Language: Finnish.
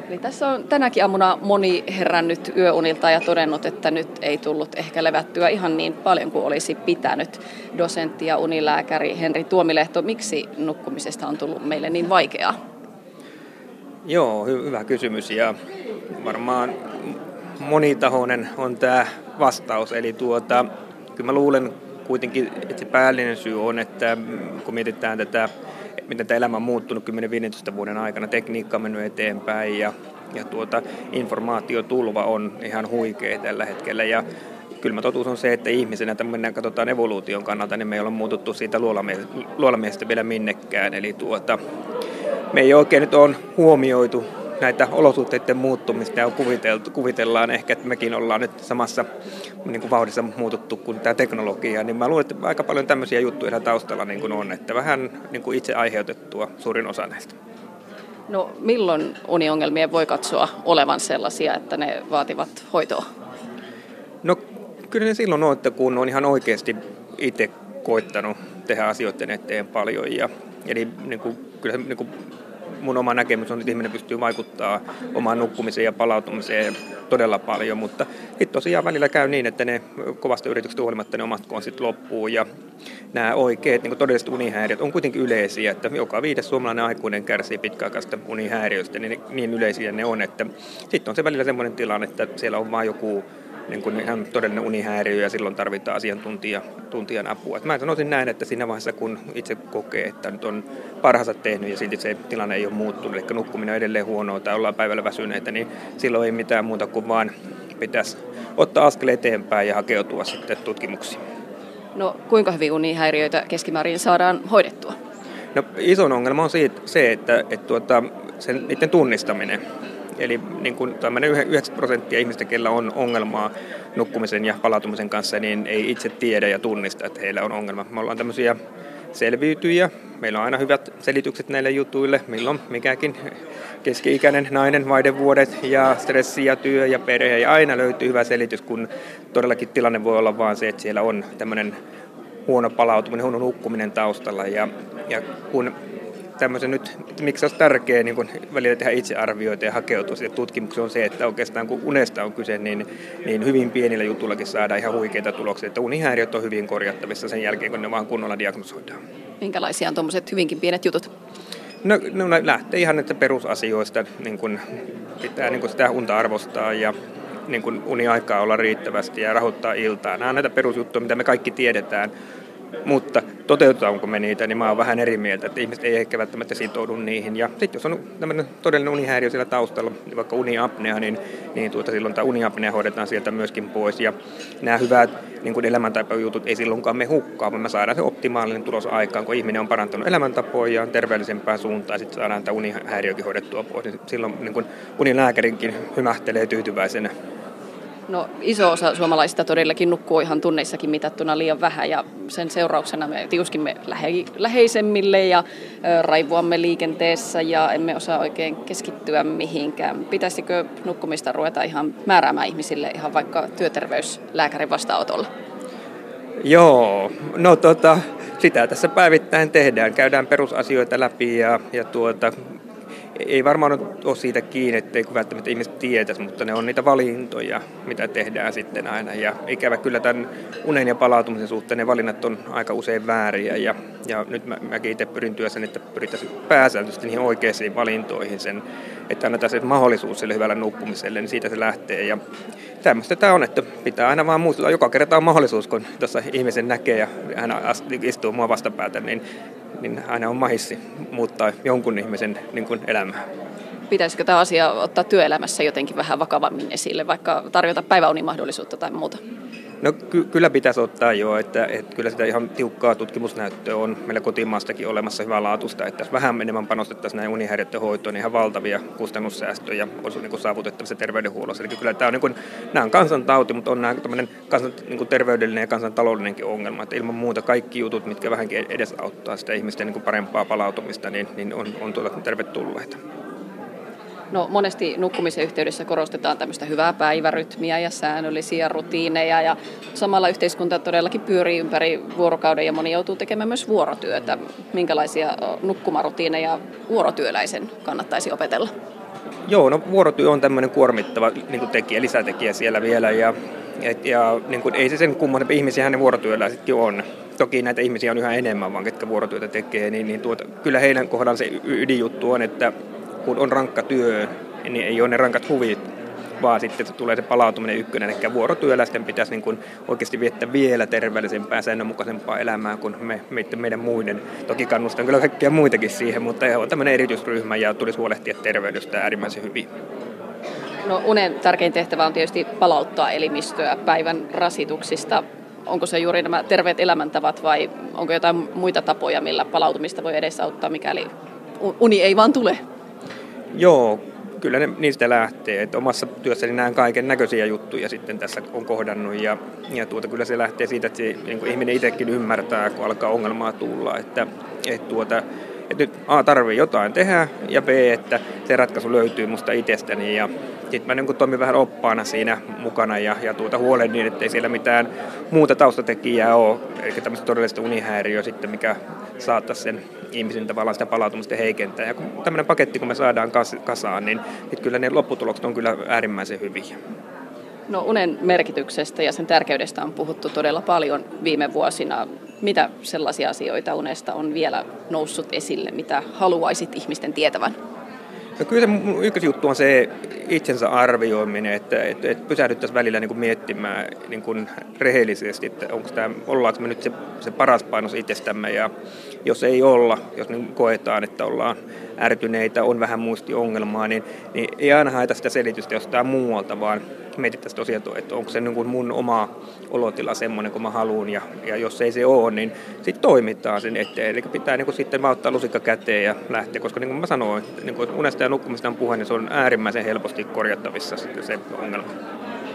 Eli tässä on tänäkin aamuna moni herännyt yöunilta ja todennut, että nyt ei tullut ehkä levättyä ihan niin paljon kuin olisi pitänyt. Dosentti ja unilääkäri Henri Tuomilehto, miksi nukkumisesta on tullut meille niin vaikeaa? Joo, hyvä kysymys ja varmaan monitahoinen on tämä vastaus. Eli kyllä mä luulen kuitenkin, että se päällinen syy on, että kun mietitään tätä, miten tämä elämä on muuttunut 10-15 vuoden aikana, tekniikka on mennyt eteenpäin ja informaatiotulva on ihan huikea tällä hetkellä. Ja kylmä totuus on se, että ihmisenä, että mennään katsotaan evoluution kannalta, niin me ei olla muututtu siitä luolamiehestä vielä minnekään. Eli me ei oikein nyt ole huomioitu näitä olosuhteiden muuttumista ja kuvitellaan ehkä, että mekin ollaan nyt samassa niin kuin vauhdissa muututtu kuin tämä teknologia. Niin mä luulen, että aika paljon tämmöisiä juttuja taustalla niin kuin on, että vähän niin kuin itse aiheutettua suurin osa näistä. No milloin uniongelmien voi katsoa olevan sellaisia, että ne vaativat hoitoa? No kyllä ne silloin on, että kun on ihan oikeasti itse koittanut tehdä asioiden eteen paljon. Eli niin kuin, kyllä niin kuin mun oma näkemys on, että ihminen pystyy vaikuttaa omaan nukkumiseen ja palautumiseen todella paljon, mutta sitten tosiaan välillä käy niin, että ne kovasta yrityksestä huolimatta ne omat konstit loppuu ja nämä oikeat niin todelliset unihäiriöt on kuitenkin yleisiä, että joka 5. suomalainen aikuinen kärsii pitkäaikaisista unihäiriöistä, niin yleisiä ne on, että sitten on se välillä semmoinen tilanne, että siellä on vain joku niin kuin ihan todellinen unihäiriö ja silloin tarvitaan asiantuntijan apua. Mä sanoisin näin, että siinä vaiheessa kun itse kokee, että nyt on parhaansa tehnyt ja silti se tilanne ei ole muuttunut, eli nukkuminen on edelleen huonoa tai ollaan päivällä väsyneitä, niin silloin ei mitään muuta kuin vaan pitäisi ottaa askel eteenpäin ja hakeutua sitten tutkimuksiin. No kuinka hyvin unihäiriöitä keskimäärin saadaan hoidettua? No iso ongelma on se, että niiden tunnistaminen. Eli niin kuin 9% ihmistä, kellä on ongelmaa nukkumisen ja palautumisen kanssa, niin ei itse tiedä ja tunnista, että heillä on ongelma. Me ollaan tämmöisiä selviytyjiä. Meillä on aina hyvät selitykset näille jutuille, milloin mikäkin keski-ikäinen nainen, vaihdevuodet ja stressi ja työ ja perhe. Ja aina löytyy hyvä selitys, kun todellakin tilanne voi olla vaan se, että siellä on tämmöinen huono palautuminen, huono nukkuminen taustalla. Ja kun tämmöisen nyt, miksi olisi tärkeää niin kun välillä tehdä itsearvioita ja hakeutua siihen tutkimukseen on se, että oikeastaan kun unesta on kyse, niin hyvin pienillä jutullakin saadaan ihan huikeita tuloksia, että unihäiriöt on hyvin korjattavissa sen jälkeen, kun ne vaan kunnolla diagnosoidaan. Minkälaisia on tuommoiset hyvinkin pienet jutut? No lähtee ihan näistä perusasioista, niin kun pitää niin kun sitä unta arvostaa ja niin kun uniaikaa olla riittävästi ja rahoittaa iltaa. Nämä on näitä perusjuttuja, mitä me kaikki tiedetään. Mutta toteutetaanko me niitä, niin mä oon vähän eri mieltä, että ihmiset ei ehkä välttämättä sitoudu niihin. Ja sitten jos on tämmöinen todellinen unihäiriö siellä taustalla, vaikka uniapnea, niin silloin tämä uniapnea hoidetaan sieltä myöskin pois. Ja nämä hyvät niin elämäntaipajutut ei silloinkaan me hukkaan, vaan me saadaan se optimaalinen tulos aikaan, kun ihminen on parantanut elämäntapojaan terveellisempään suuntaan, ja sitten saadaan tämä unihäiriökin hoidettua pois. Niin silloin niin unilääkärinkin hymähtelee tyytyväisenä. No iso osa suomalaisista todellakin nukkuu ihan tunneissakin mitattuna liian vähän ja sen seurauksena me tiuskimme läheisemmille ja raivuamme liikenteessä ja emme osaa oikein keskittyä mihinkään. Pitäisikö nukkumista ruveta ihan määräämään ihmisille ihan vaikka työterveyslääkärin vastaanotolla? Joo, no sitä tässä päivittäin tehdään. Käydään perusasioita läpi ja ei varmaan ole siitä kiinni, etteikö välttämättä ihmiset tietäisi, mutta ne on niitä valintoja, mitä tehdään sitten aina. Ja ikävä kyllä tämän unen ja palautumisen suhteen ne valinnat on aika usein vääriä. Ja nyt mäkin itse pyrin työssäni, että pyrittäisiin pääsääntöisesti niihin oikeisiin valintoihin sen, että annetaan se mahdollisuus sille hyvälle nukkumiselle, niin siitä se lähtee. Ja tämmöistä tämä on, että pitää aina vaan muistuttaa, joka kerta on mahdollisuus, kun tuossa ihmisen näkee ja hän istuu mua vastapäätä, niin aina on mahissi muuttaa jonkun ihmisen niin kuin elämää. Pitäisikö tämä asia ottaa työelämässä jotenkin vähän vakavammin esille, vaikka tarjota päiväunimahdollisuutta tai muuta? No kyllä pitäisi ottaa jo, että kyllä sitä ihan tiukkaa tutkimusnäyttöä on meillä kotimaastakin olemassa hyvälaatuista, että jos vähän enemmän panostettaisiin näin unihäiriöiden hoitoon, niin ihan valtavia kustannussäästöjä olisi niin saavutettavissa terveydenhuollossa. Eli kyllä tämä on, niin kuin, nämä on kansantauti, mutta on nämä kansan niin terveydellinen ja kansantaloudellinenkin ongelma, että ilman muuta kaikki jutut, mitkä vähänkin edesauttaa sitä ihmisten niin parempaa palautumista, niin on tervetulleita. No monesti nukkumisen yhteydessä korostetaan tämmöistä hyvää päivärytmiä ja säännöllisiä rutiineja ja samalla yhteiskunta todellakin pyörii ympäri vuorokauden ja moni joutuu tekemään myös vuorotyötä. Minkälaisia nukkumarutiineja vuorotyöläisen kannattaisi opetella? Joo, no vuorotyö on tämmöinen kuormittava niin kuin tekijä, lisätekijä siellä vielä ja niin kuin, ei se sen kummoisempi ihmisiä ne vuorotyöläisetkin on. Toki näitä ihmisiä on yhä enemmän vaan, ketkä vuorotyötä tekee, niin kyllä heidän kohdalla se ydinjuttu on, että kun on rankka työ, niin ei ole ne rankat huvit, vaan sitten tulee se palautuminen ykkönen. Eli vuorotyöläisten pitäisi niin kuin oikeasti viettää vielä terveellisempää, säännönmukaisempaa elämää kuin meidän muiden. Toki kannustan kyllä kaikkia muitakin siihen, mutta on tämmöinen erityisryhmä ja tulisi huolehtia terveydestä äärimmäisen hyvin. No, unen tärkein tehtävä on tietysti palauttaa elimistöä päivän rasituksista. Onko se juuri nämä terveet elämäntavat vai onko jotain muita tapoja, millä palautumista voi edesauttaa, mikäli uni ei vaan tule? Joo, kyllä ne niistä lähtee. Että omassa työssäni näen kaiken näköisiä juttuja sitten tässä on kohdannut ja kyllä se lähtee siitä, että se, niin kuin ihminen itsekin ymmärtää, kun alkaa ongelmaa tulla, että nyt A, tarvii jotain tehdä ja B, että se ratkaisu löytyy musta itsestäni ja sitten mä niin toimin vähän oppaana siinä mukana ja huolen niin, ettei siellä mitään muuta taustatekijää ole, eli tämmöistä todellista unihäiriöä sitten, mikä saattaisi sen ihmisen tavallaan sitä palautumista heikentää. Ja kun tämmöinen paketti, kun me saadaan kasaan, niin kyllä ne lopputulokset on kyllä äärimmäisen hyviä. No, unen merkityksestä ja sen tärkeydestä on puhuttu todella paljon viime vuosina. Mitä sellaisia asioita unesta on vielä noussut esille, mitä haluaisit ihmisten tietävän? No kyllä se mun ykkösjuttu on se itsensä arvioiminen, että pysähdyttäisiin välillä niin kuin miettimään niin kuin rehellisesti, että ollaanko me nyt se paras painos itsestämme ja jos ei olla, jos niin koetaan, että ollaan ärtyneitä, on vähän muistiongelmaa, niin ei aina haeta sitä selitystä jostain muualta, vaan mietittäisiin tosiaan, että onko se niin kuin mun oma olotila semmoinen, kun mä haluan, ja jos ei se ole, niin sitten toimitaan sen eteen. Eli pitää niin kuin sitten vaan ottaa lusikka käteen ja lähteä, koska niin kuin mä sanoin, että niin kuin unesta ja nukkumista on puhe, niin se on äärimmäisen helposti korjattavissa sitten se ongelma.